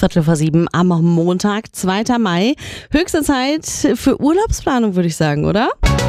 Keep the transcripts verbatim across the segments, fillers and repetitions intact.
Viertel vor sieben am Montag, zweiter Mai. Höchste Zeit für Urlaubsplanung, würde ich sagen, oder?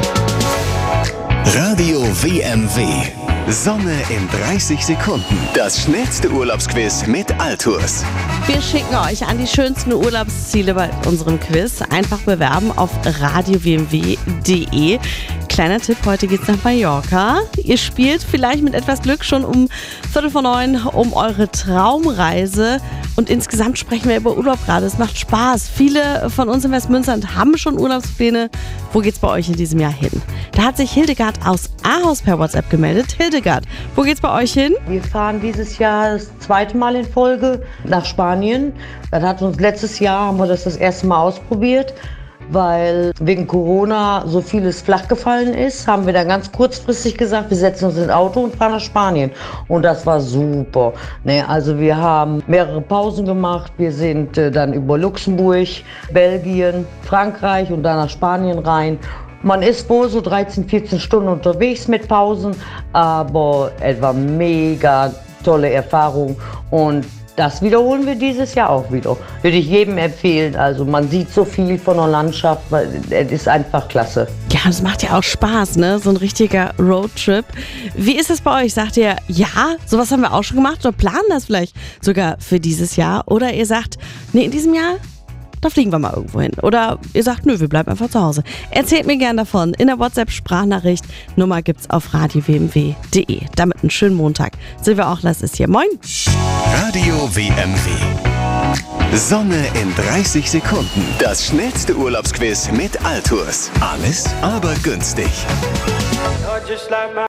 Radio W M W. Sonne in dreißig Sekunden. Das schnellste Urlaubsquiz mit Altours. Wir schicken euch an die schönsten Urlaubsziele bei unserem Quiz. Einfach bewerben auf radio w m w punkt d e. Kleiner Tipp, heute geht's nach Mallorca. Ihr spielt vielleicht mit etwas Glück schon um Viertel vor neun um eure Traumreise. Und insgesamt sprechen wir über Urlaub gerade. Es macht Spaß. Viele von uns in Westmünster haben schon Urlaubspläne. Wo geht's bei euch in diesem Jahr hin? Da hat sich Hildegard aus Ahaus per WhatsApp gemeldet. Hildegard, wo geht's bei euch hin? Wir fahren dieses Jahr das zweite Mal in Folge nach Spanien. Das hat uns letztes Jahr, haben wir das das erste Mal ausprobiert. Weil wegen Corona so vieles flach gefallen ist, haben wir dann ganz kurzfristig gesagt, wir setzen uns ins Auto und fahren nach Spanien. Und das war super. Ne, also wir haben mehrere Pausen gemacht. Wir sind äh, dann über Luxemburg, Belgien, Frankreich und dann nach Spanien rein. Man ist wohl so dreizehn, vierzehn Stunden unterwegs mit Pausen, aber es war mega tolle Erfahrung und das wiederholen wir dieses Jahr auch wieder. Würde ich jedem empfehlen. Also man sieht so viel von der Landschaft, weil es ist einfach klasse. Ja, das macht ja auch Spaß, ne? So ein richtiger Roadtrip. Wie ist es bei euch? Sagt ihr, ja, sowas haben wir auch schon gemacht oder planen das vielleicht sogar für dieses Jahr? Oder ihr sagt, nee, in diesem Jahr, da fliegen wir mal irgendwo hin. Oder ihr sagt, nö, wir bleiben einfach zu Hause. Erzählt mir gern davon in der WhatsApp-Sprachnachricht. Nummer gibt's auf radio w m w punkt d e. Damit einen schönen Montag. Silvia Auchlas ist hier. Moin. Radio W M W. Sonne in dreißig Sekunden. Das schnellste Urlaubsquiz mit Altours. Alles, aber günstig.